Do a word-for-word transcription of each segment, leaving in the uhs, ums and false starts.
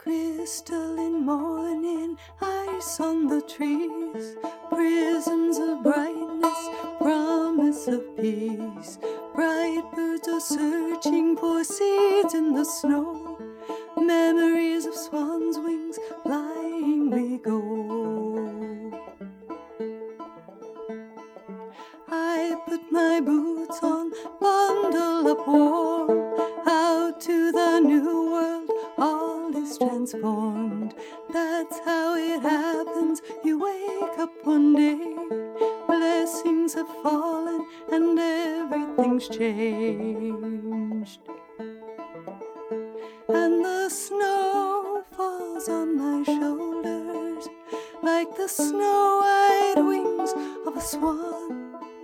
Crystalline morning, ice on the trees, prisms of brightness, promise of peace. Bright birds are searching for seeds in the snow, memories of swans' wings, flying we go. I put my boots on, bundle up warm, out to the new world, all is transformed. That's how it happens, you wake up one day, blessings have fallen and everything's changed. And the snow falls on my shoulders like the snow-white wings of a swan.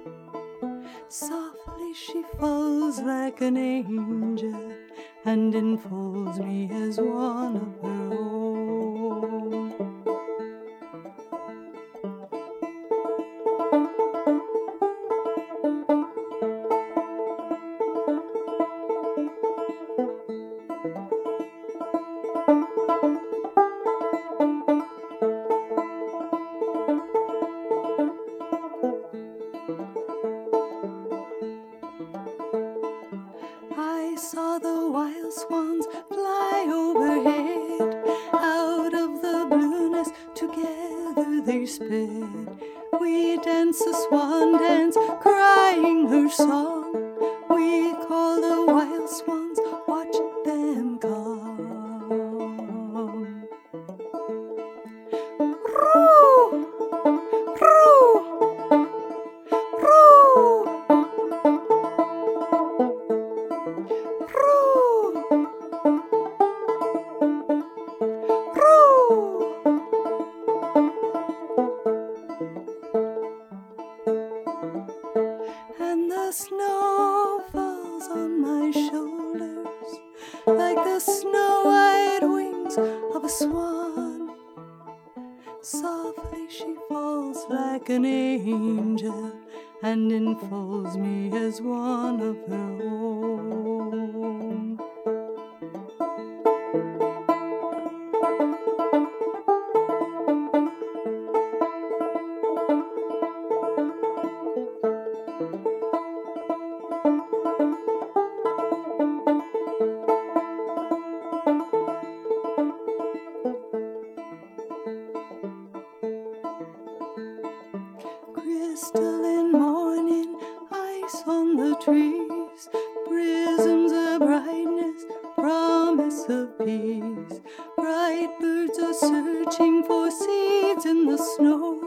Softly she falls like an angel and enfolds me as one of her own. I saw the wild swans fly overhead, out of the blueness together they sped. We danced a swan dance, crying her song. We call the wild swans, watch them come. Roo! Roo! Roo! And the snow falls on my shoulders like the snow-white wings of a swan. Softly she falls like an angel and enfolds me as one of her own. Crystalline morning, ice on the trees, prisms of brightness, promise of peace. Bright birds are searching for seeds in the snow,